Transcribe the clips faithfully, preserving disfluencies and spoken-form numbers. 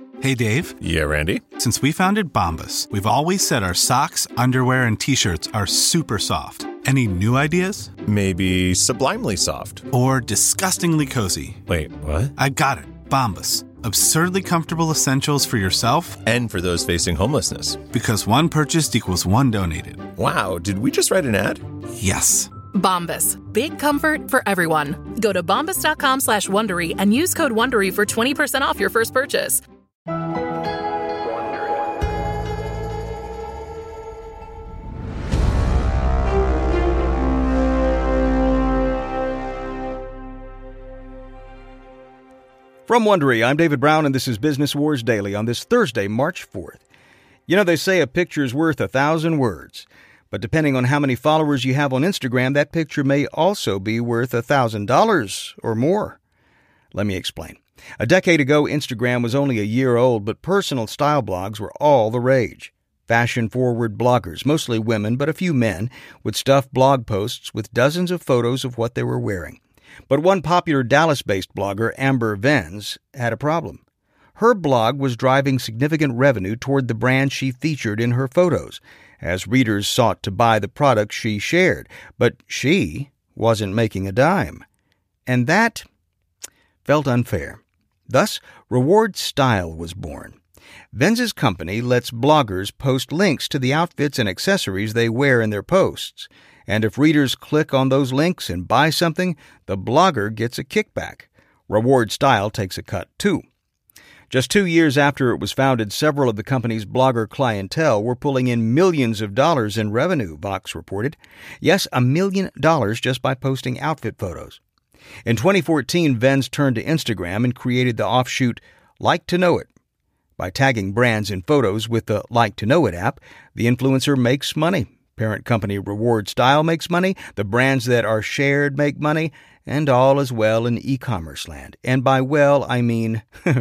Hey, Dave. Yeah, Randy? Since we founded Bombas, we've always said our socks, underwear, and T-shirts are super soft. Any new ideas? Maybe sublimely soft. Or disgustingly cozy. Wait, what? I got it. Bombas. Absurdly comfortable essentials for yourself and for those facing homelessness. Because one purchased equals one donated. Wow, did we just write an ad? Yes. Bombas. Big comfort for everyone. Go to bombas.com slash Wondery and use code Wondery for twenty percent off your first purchase. From Wondery, I'm David Brown, and this is Business Wars Daily on this Thursday, March fourth. You know, they say a picture's worth a thousand words. But depending on how many followers you have on Instagram, that picture may also be worth a thousand dollars or more. Let me explain. A decade ago, Instagram was only a year old, but personal style blogs were all the rage. Fashion-forward bloggers, mostly women, but a few men, would stuff blog posts with dozens of photos of what they were wearing. But one popular Dallas-based blogger, Amber Venz, had a problem. Her blog was driving significant revenue toward the brand she featured in her photos, as readers sought to buy the products she shared, but she wasn't making a dime. And that felt unfair. Thus, Reward Style was born. Venz's company lets bloggers post links to the outfits and accessories they wear in their posts. And if readers click on those links and buy something, the blogger gets a kickback. Reward Style takes a cut, too. Just two years after it was founded, several of the company's blogger clientele were pulling in millions of dollars in revenue, Vox reported. Yes, a million dollars just by posting outfit photos. In twenty fourteen, Venz turned to Instagram and created the offshoot Like to Know It. By tagging brands in photos with the Like to Know It app, the influencer makes money. Parent company Reward Style makes money, the brands that are shared make money, and all is well in e-commerce land. And by well, I mean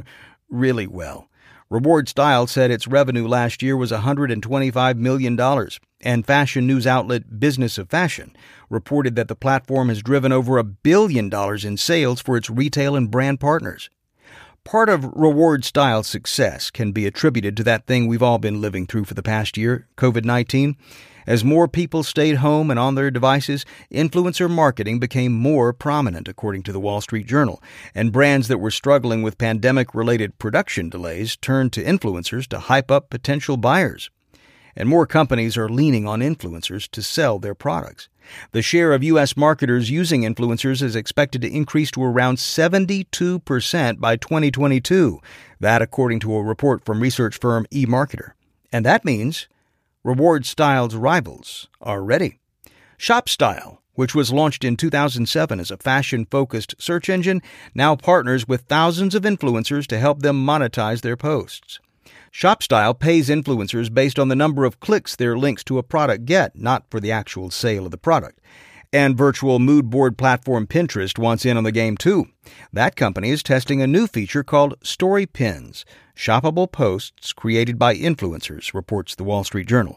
really well. Reward Style said its revenue last year was one hundred twenty-five million dollars, and fashion news outlet Business of Fashion reported that the platform has driven over a billion dollars in sales for its retail and brand partners. Part of Reward Style's success can be attributed to that thing we've all been living through for the past year, covid nineteen. As more people stayed home and on their devices, influencer marketing became more prominent, according to the Wall Street Journal, and brands that were struggling with pandemic-related production delays turned to influencers to hype up potential buyers. And more companies are leaning on influencers to sell their products. The share of U S marketers using influencers is expected to increase to around seventy-two percent by twenty twenty-two. That, according to a report from research firm eMarketer. And that means Reward Style's rivals are ready. ShopStyle, which was launched in two thousand seven as a fashion-focused search engine, now partners with thousands of influencers to help them monetize their posts. ShopStyle pays influencers based on the number of clicks their links to a product get, not for the actual sale of the product. And virtual mood board platform Pinterest wants in on the game, too. That company is testing a new feature called Story Pins, shoppable posts created by influencers, reports the Wall Street Journal.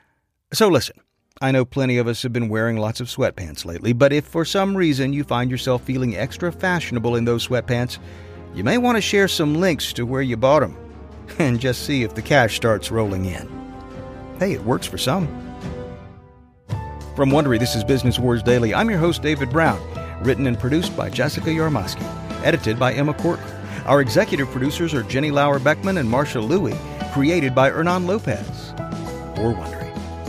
So listen, I know plenty of us have been wearing lots of sweatpants lately, but if for some reason you find yourself feeling extra fashionable in those sweatpants, you may want to share some links to where you bought them and just see if the cash starts rolling in. Hey, it works for some. From Wondery, this is Business Wars Daily. I'm your host, David Brown. Written and produced by Jessica Yarmosky. Edited by Emma Corcoran. Our executive producers are Jenny Lauer-Beckman and Marcia Louie. Created by Hernan Lopez. For Wondery.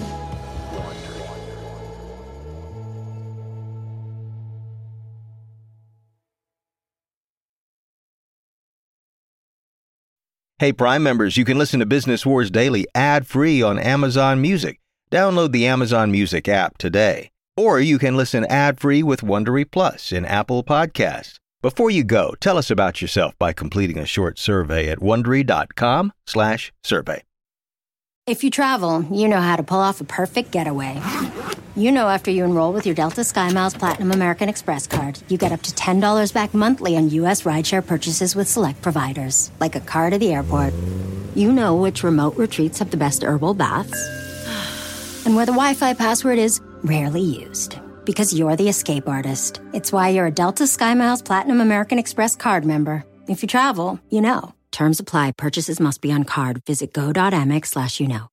Hey, Prime members, you can listen to Business Wars Daily ad-free on Amazon Music. Download the Amazon Music app today. Or you can listen ad-free with Wondery Plus in Apple Podcasts. Before you go, tell us about yourself by completing a short survey at Wondery.com slash survey. If you travel, you know how to pull off a perfect getaway. You know after you enroll with your Delta SkyMiles Platinum American Express card, you get up to ten dollars back monthly on U S rideshare purchases with select providers, like a car to the airport. You know which remote retreats have the best herbal baths, and where the Wi-Fi password is rarely used. Because you're the escape artist. It's why you're a Delta SkyMiles Platinum American Express card member. If you travel, you know. Terms apply. Purchases must be on card. Visit go.amex slash you know.